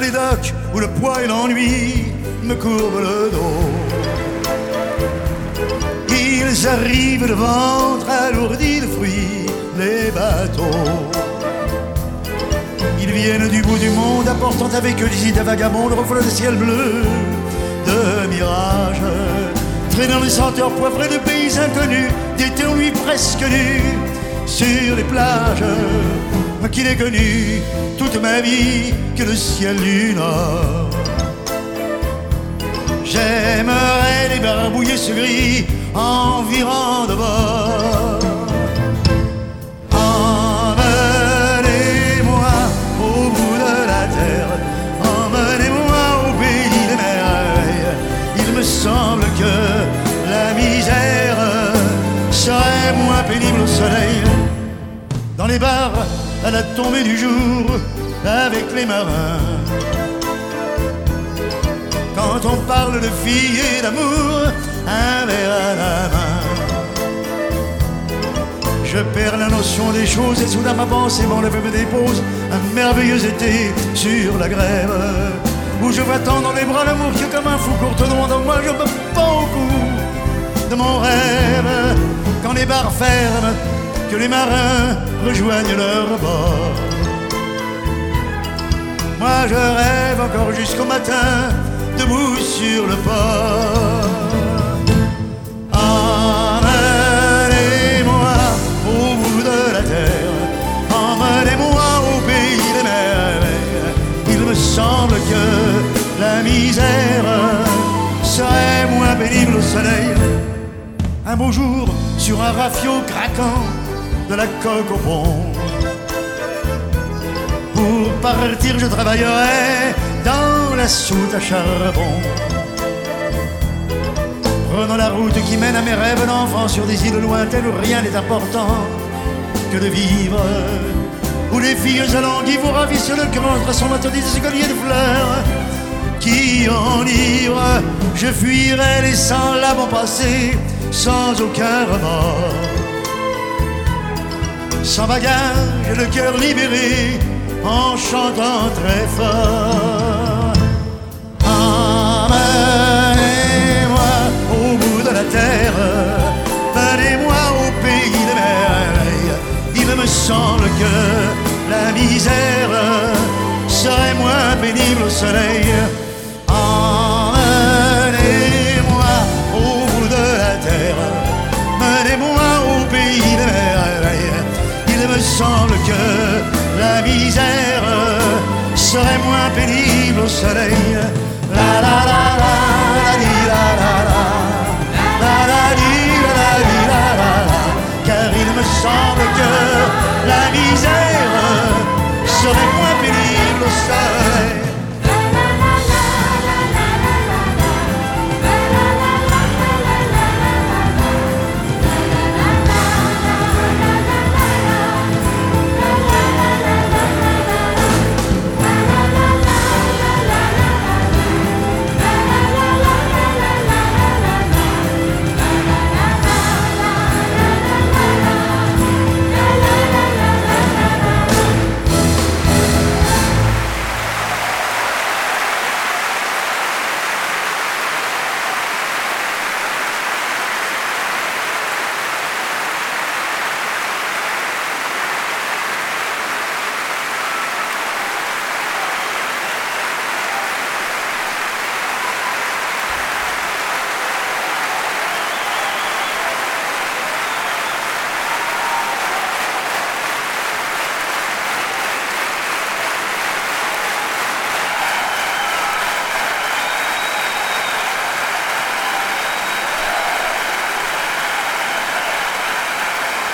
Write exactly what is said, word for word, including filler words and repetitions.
les docks où le poids et l'ennui me courbent le dos. Ils arrivent le ventre alourdi de fruits, les bateaux. Ils viennent du bout du monde, apportant avec eux des idées vagabondes, reflets de ciel bleu, de mirages, traînant les senteurs poivrées de pays inconnus, d'été en nuit presque nus, sur les plages, qui n'ai connu toute ma vie que le ciel du Nord. J'aimerais les barbouiller ce gris environ de bord. Emmenez-moi au bout de la terre, emmenez-moi au pays des merveilles. Il me semble que la misère serait moins pénible au soleil. Dans les bars, à la tombée du jour, avec les marins. Quand on parle de filles et d'amour, un verre à la main. Je perds la notion des choses et soudain ma pensée m'enlève et me dépose un merveilleux été sur la grève, où je vois tant dans les bras l'amour qui comme un fou court devant moi. Je me pends au cou de mon rêve quand les bars ferment, que les marins rejoignent leur bord. Moi je rêve encore jusqu'au matin, debout sur le port. Emmenez-moi au bout de la terre, emmenez-moi au pays des merveilles. Il me semble que la misère serait moins pénible au soleil. Un beau jour, sur un rafio craquant, de la coque au pont. Pour partir, je travaillerai dans la soute à charbon. Prenons la route qui mène à mes rêves d'enfant sur des îles lointaines où rien n'est important que de vivre, où les filles alanguies vous ravissent le cœur entre son atelier de colliers de fleurs qui enivrent. Je fuirai laissant là mon passé sans aucun remords, sans bagage, le cœur libéré, en chantant très fort. Emmenez-moi au bout de la terre, menez-moi au pays des merveilles. Il me semble que la misère serait moins pénible au soleil. Emmenez-moi au bout de la terre, menez-moi au pays des merveilles. Il me semble que la misère serait moins pénible au soleil. La la la la.